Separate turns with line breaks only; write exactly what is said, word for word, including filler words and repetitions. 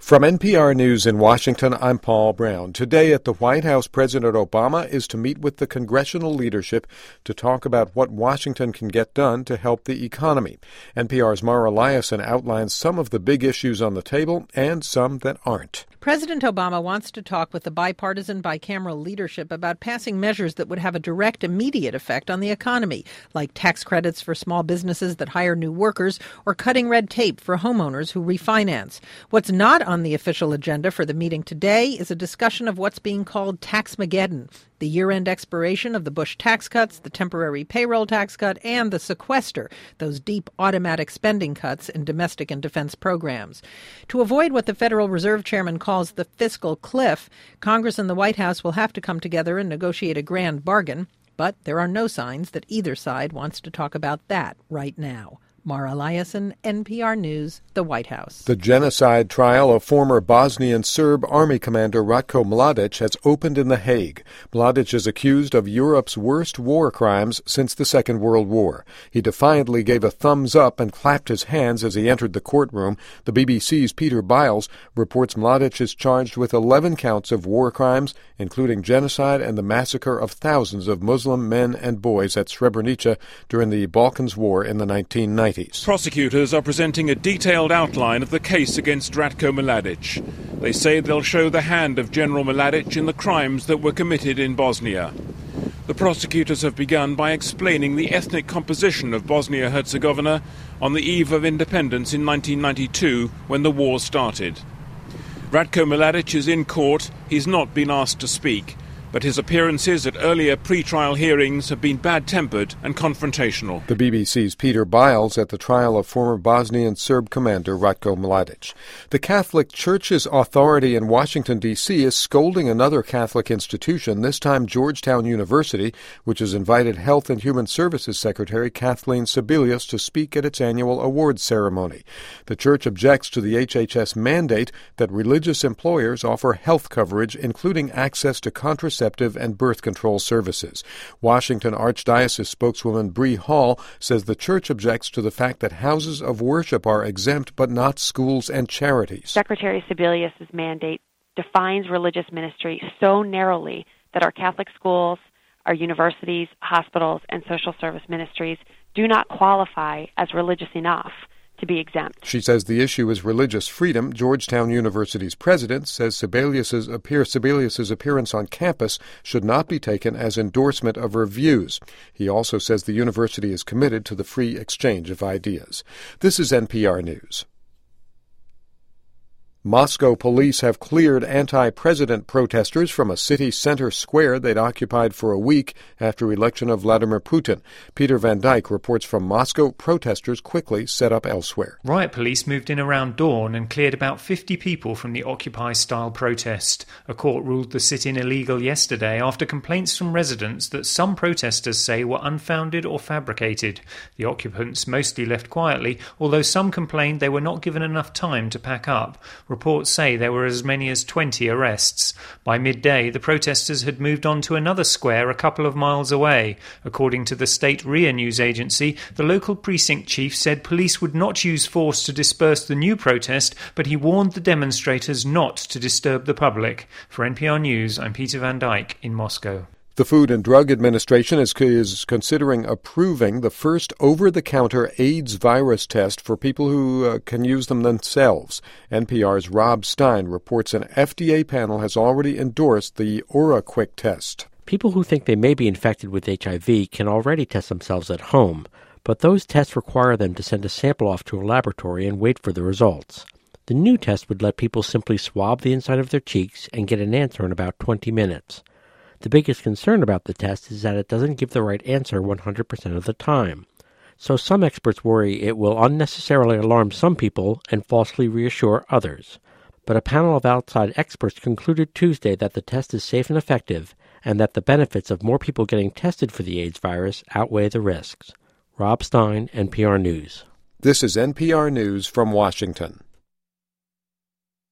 From N P R News in Washington, I'm Paul Brown. Today at the White House, President Obama is to meet with the congressional leadership to talk about what Washington can get done to help the economy. N P R's Mara Liasson outlines some of the big issues on the table and some that aren't.
President Obama wants to talk with the bipartisan bicameral leadership about passing measures that would have a direct, immediate effect on the economy, like tax credits for small businesses that hire new workers or cutting red tape for homeowners who refinance. What's not on the official agenda for the meeting today is a discussion of what's being called Taxmageddon, the year-end expiration of the Bush tax cuts, the temporary payroll tax cut, and the sequester, those deep automatic spending cuts in domestic and defense programs. To avoid what the Federal Reserve Chairman calls the fiscal cliff, Congress and the White House will have to come together and negotiate a grand bargain, but there are no signs that either side wants to talk about that right now. Mara Liasson, N P R News, the White House.
The genocide trial of former Bosnian Serb Army Commander Ratko Mladic has opened in The Hague. Mladic is accused of Europe's worst war crimes since the Second World War. He defiantly gave a thumbs up and clapped his hands as he entered the courtroom. The B B C's Peter Biles reports Mladic is charged with eleven counts of war crimes, including genocide and the massacre of thousands of Muslim men and boys at Srebrenica during the Balkans War in the nineteen nineties.
Prosecutors are presenting a detailed outline of the case against Ratko Mladic. They say they'll show the hand of General Mladic in the crimes that were committed in Bosnia. The prosecutors have begun by explaining the ethnic composition of Bosnia-Herzegovina on the eve of independence in nineteen ninety-two, when the war started. Ratko Mladic is in court. He's not been asked to speak, but his appearances at earlier pre-trial hearings have been bad-tempered and confrontational.
The B B C's Peter Biles at the trial of former Bosnian Serb commander Ratko Mladic. The Catholic Church's authority in Washington, D C is scolding another Catholic institution, this time Georgetown University, which has invited Health and Human Services Secretary Kathleen Sebelius to speak at its annual awards ceremony. The church objects to the H H S mandate that religious employers offer health coverage, including access to contraception and birth control services. Washington Archdiocese spokeswoman Bree Hall says the church objects to the fact that houses of worship are exempt but not schools and charities.
Secretary Sebelius' mandate defines religious ministry so narrowly that our Catholic schools, our universities, hospitals, and social service ministries do not qualify as religious enough to be exempt.
She says the issue is religious freedom. Georgetown University's president says Sebelius's, appear, Sebelius's appearance on campus should not be taken as endorsement of her views. He also says the university is committed to the free exchange of ideas. This is N P R News. Moscow police have cleared anti-president protesters from a city center square they'd occupied for a week after election of Vladimir Putin. Peter Van Dyke reports from Moscow. Protesters quickly set up elsewhere.
Riot police moved in around dawn and cleared about fifty people from the Occupy-style protest. A court ruled the sit-in illegal yesterday after complaints from residents that some protesters say were unfounded or fabricated. The occupants mostly left quietly, although some complained they were not given enough time to pack up. Reports say there were as many as twenty arrests. By midday, the protesters had moved on to another square a couple of miles away. According to the state R I A news agency, the local precinct chief said police would not use force to disperse the new protest, but he warned the demonstrators not to disturb the public. For N P R News, I'm Peter Van Dyke in Moscow.
The Food and Drug Administration is, is considering approving the first over-the-counter AIDS virus test for people who uh, can use them themselves. N P R's Rob Stein reports an F D A panel has already endorsed the OraQuick test.
People who think they may be infected with H I V can already test themselves at home, but those tests require them to send a sample off to a laboratory and wait for the results. The new test would let people simply swab the inside of their cheeks and get an answer in about twenty minutes. The biggest concern about the test is that it doesn't give the right answer one hundred percent of the time. So some experts worry it will unnecessarily alarm some people and falsely reassure others. But a panel of outside experts concluded Tuesday that the test is safe and effective, and that the benefits of more people getting tested for the AIDS virus outweigh the risks. Rob Stein, N P R News.
This is N P R News from Washington.